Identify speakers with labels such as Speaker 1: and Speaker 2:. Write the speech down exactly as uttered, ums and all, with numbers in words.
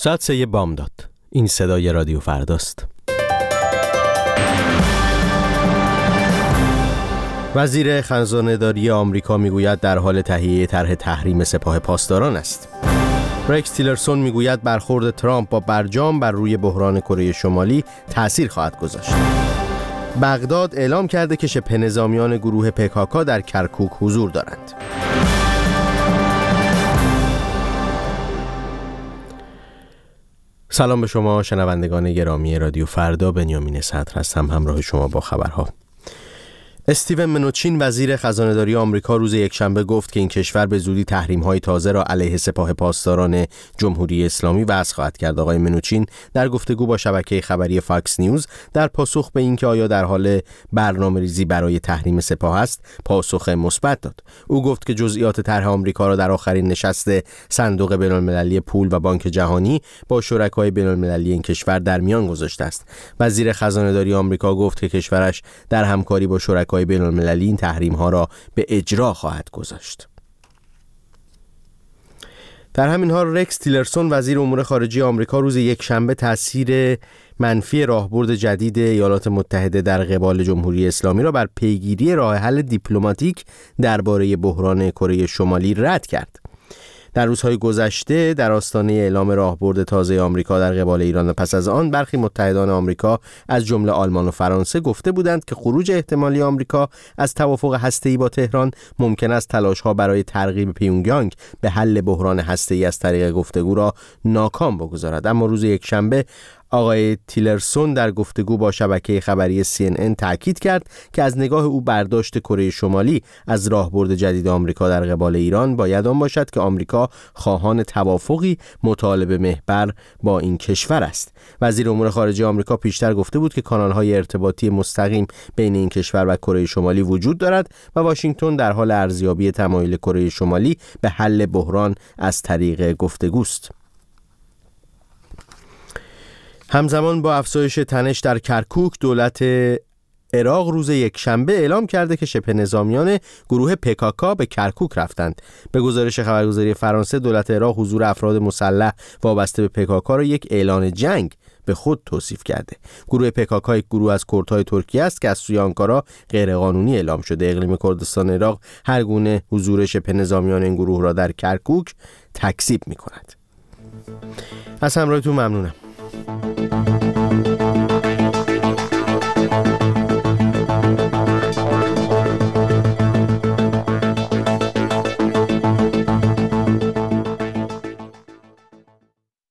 Speaker 1: ساعت سه بامداد. این صدای رادیو فرداست. وزیر خزانه‌داری آمریکا میگوید در حال تهیه طرح تحریم سپاه پاسداران است. رکس تیلرسون میگوید برخورد ترامپ با برجام بر روی بحران کره شمالی تأثیر خواهد گذاشت. بغداد اعلام کرده که شبه نظامیان گروه پکاکا در کرکوک حضور دارند. سلام به شما شنوندگان گرامی رادیو فردا، بنیامین صدر هستم همراه شما با خبرها. استیون منوچین وزیر خزانه‌داری آمریکا روز یکشنبه گفت که این کشور به زودی تحریم‌های تازه را علیه سپاه پاسداران جمهوری اسلامی وضع خواهد کرد. آقای منوچین در گفتگو با شبکه خبری فاکس نیوز در پاسخ به اینکه آیا در حال برنامه‌ریزی برای تحریم سپاه است، پاسخ مثبت داد. او گفت که جزئیات طرح آمریکا را در آخرین نشست صندوق بین‌المللی پول و بانک جهانی با شرکای بین‌المللی این کشور در میان گذاشته است. وزیر خزانه‌داری آمریکا گفت که کشورش در همکاری با شرکای بین المللی این تحریم ها را به اجرا خواهد گذاشت. در همین حال رکس تیلرسون وزیر امور خارجه آمریکا روز یکشنبه تاثیر منفی راهبرد جدید ایالات متحده در قبال جمهوری اسلامی را بر پیگیری راه حل دیپلماتیک درباره بحران کره شمالی رد کرد. در روزهای گذشته در آستانه اعلام راهبرد تازه آمریکا در قبال ایران و پس از آن برخی متحدان آمریکا از جمله آلمان و فرانسه گفته بودند که خروج احتمالی آمریکا از توافق هسته‌ای با تهران ممکن است تلاش‌ها برای ترغیب پیونگیانگ به حل بحران هسته‌ای از طریق گفتگو را ناکام بگذارد. اما روز یکشنبه آقای تیلرسون در گفتگو با شبکه خبری سی ان ان تاکید کرد که از نگاه او برداشت کره شمالی از راهبرد جدید آمریکا در قبال ایران باید آن باشد که آمریکا خواهان توافقی مطالبه محور با این کشور است. وزیر امور خارجه آمریکا پیشتر گفته بود که کانال‌های ارتباطی مستقیم بین این کشور و کره شمالی وجود دارد و واشنگتن در حال ارزیابی تمایل کره شمالی به حل بحران از طریق گفتگوست. همزمان با افزایش تنش در کرکوک، دولت عراق روز یکشنبه اعلام کرده که شبه نظامیان گروه پکاکا به کرکوک رفتند. به گزارش خبرگزاری فرانسه، دولت عراق حضور افراد مسلح وابسته به پکاکا را یک اعلان جنگ به خود توصیف کرده. گروه پکاکا یک گروه از کردهای ترکیه است که از سوی آنکارا غیرقانونی اعلام شده. اقلیم کردستان عراق هر گونه حضور شبه نظامیان این گروه را در کرکوک تکذیب می‌کند. از همراهیتون ممنونم.